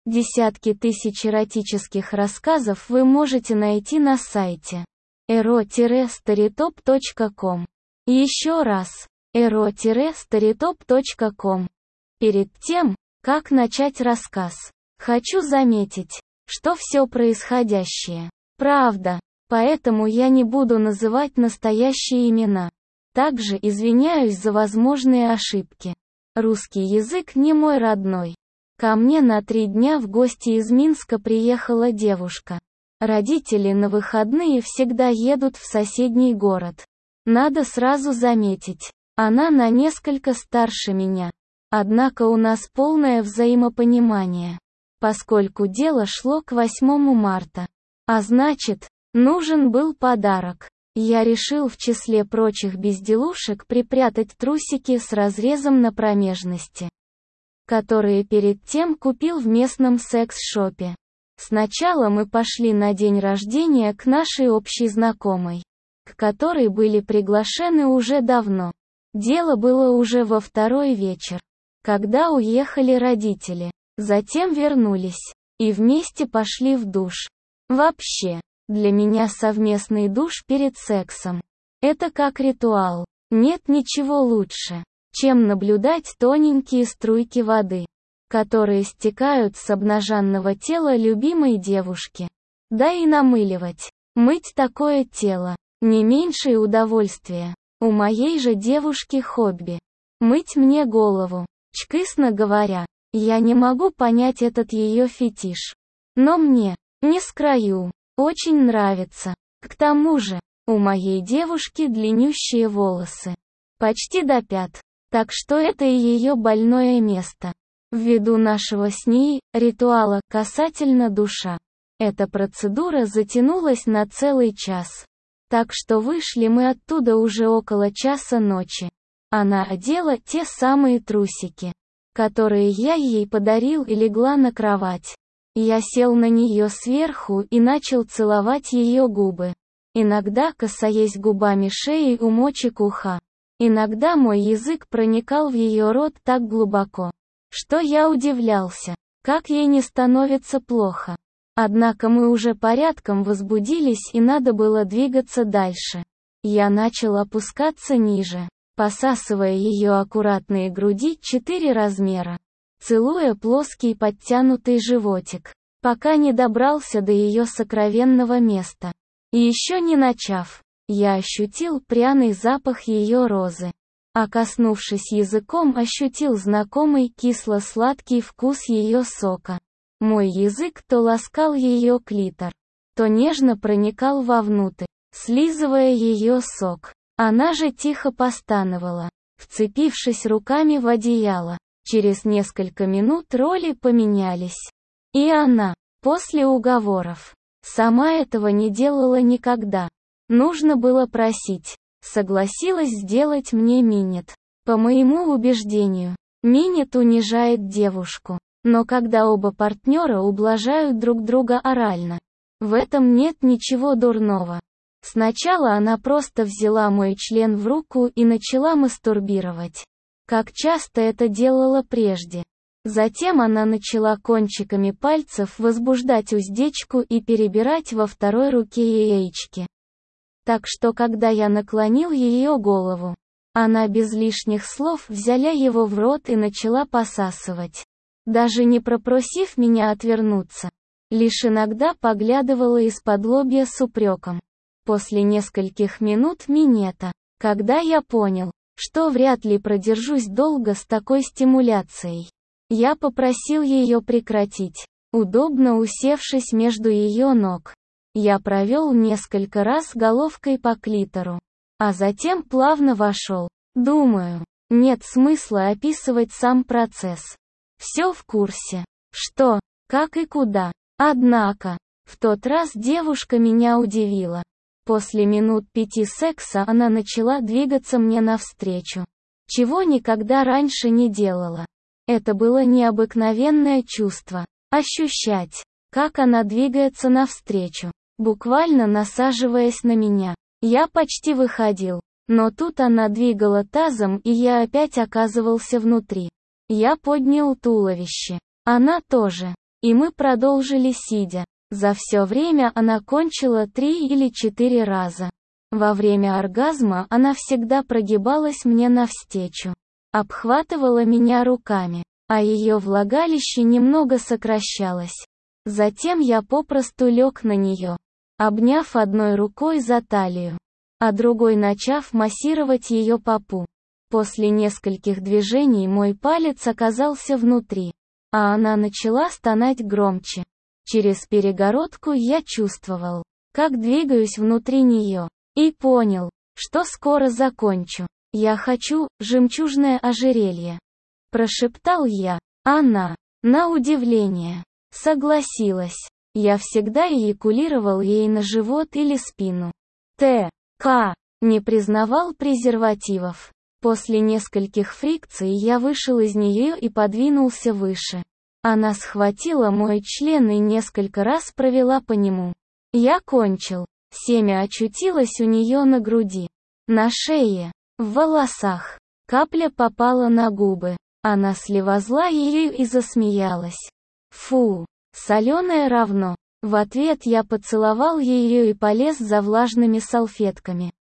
Десятки тысяч эротических рассказов вы можете найти на сайте ero-storytop.com. Еще раз, ero-storytop.com. Перед тем, как начать рассказ, хочу заметить, что все происходящее – правда, поэтому я не буду называть настоящие имена. Также извиняюсь за возможные ошибки. Русский язык не мой родной. Ко мне на 3 дня в гости из Минска приехала девушка. Родители на выходные всегда едут в соседний город. Надо сразу заметить, она на несколько старше меня. Однако у нас полное взаимопонимание, поскольку дело шло к 8 марта. А значит, нужен был подарок. Я решил в числе прочих безделушек припрятать трусики с разрезом на промежности, которые перед тем купил в местном секс-шопе. Сначала мы пошли на день рождения к нашей общей знакомой, к которой были приглашены уже давно. Дело было уже во 2-й вечер, когда уехали родители. Затем вернулись, и вместе пошли в душ. Вообще, для меня совместный душ перед сексом – это как ритуал. Нет ничего лучше, чем наблюдать тоненькие струйки воды, которые стекают с обнаженного тела любимой девушки. Да и намыливать, мыть такое тело – не меньшее удовольствие. У моей же девушки хобби – мыть мне голову. Честно говоря, я не могу понять этот ее фетиш. Но мне, не скрою, очень нравится. К тому же, у моей девушки длиннющие волосы. Почти до пят. Так что это и ее больное место. Ввиду нашего с ней ритуала касательно душа, эта процедура затянулась на целый час. Так что вышли мы оттуда уже около часа ночи. Она одела те самые трусики, которые я ей подарил, и легла на кровать. Я сел на нее сверху и начал целовать ее губы. Иногда касаясь губами шеи у мочек уха. Иногда мой язык проникал в ее рот так глубоко, что я удивлялся, как ей не становится плохо. Однако мы уже порядком возбудились и надо было двигаться дальше. Я начал опускаться ниже, посасывая ее аккуратные груди 4 размера, целуя плоский подтянутый животик, пока не добрался до ее сокровенного места. И еще не начав, я ощутил пряный запах ее розы. А коснувшись языком, ощутил знакомый кисло-сладкий вкус ее сока. Мой язык то ласкал ее клитор, то нежно проникал вовнутрь, слизывая ее сок. Она же тихо постановала, вцепившись руками в одеяло. Через несколько минут роли поменялись. И она, после уговоров, сама этого не делала никогда. Нужно было просить. Согласилась сделать мне минет. По моему убеждению, минет унижает девушку. Но когда оба партнера ублажают друг друга орально, в этом нет ничего дурного. Сначала она просто взяла мой член в руку и начала мастурбировать, как часто это делала прежде. Затем она начала кончиками пальцев возбуждать уздечку и перебирать во второй руке яички. Так что когда я наклонил ее голову, она без лишних слов взяла его в рот и начала посасывать. Даже не попросив меня отвернуться, лишь иногда поглядывала из-под-лобья с упреком. После нескольких минут минета, когда я понял, что вряд ли продержусь долго с такой стимуляцией, я попросил ее прекратить, удобно усевшись между ее ног. Я провел несколько раз головкой по клитору, а затем плавно вошел. Думаю, нет смысла описывать сам процесс. Все в курсе. Что, как и куда. Однако, в тот раз девушка меня удивила. После минут 5 секса она начала двигаться мне навстречу, чего никогда раньше не делала. Это было необыкновенное чувство. Ощущать, как она двигается навстречу, буквально насаживаясь на меня. Я почти выходил, но тут она двигала тазом, и я опять оказывался внутри. Я поднял туловище. Она тоже. И мы продолжили сидя. За все время она кончила 3 или 4 раза. Во время оргазма она всегда прогибалась мне навстречу, обхватывала меня руками, а ее влагалище немного сокращалось. Затем я попросту лег на нее, обняв одной рукой за талию, а другой начав массировать ее попу. После нескольких движений мой палец оказался внутри, а она начала стонать громче. Через перегородку я чувствовал, как двигаюсь внутри нее, и понял, что скоро закончу. «Я хочу жемчужное ожерелье», — прошептал я. Она, на удивление, согласилась. Я всегда эякулировал ей на живот или спину. Т.К. не признавал презервативов. После нескольких фрикций я вышел из нее и подвинулся выше. Она схватила мой член и несколько раз провела по нему. Я кончил. Семя очутилось у нее на груди, на шее, в волосах. Капля попала на губы. Она слезла ею и засмеялась. Фу, соленое равно. В ответ я поцеловал ее и полез за влажными салфетками.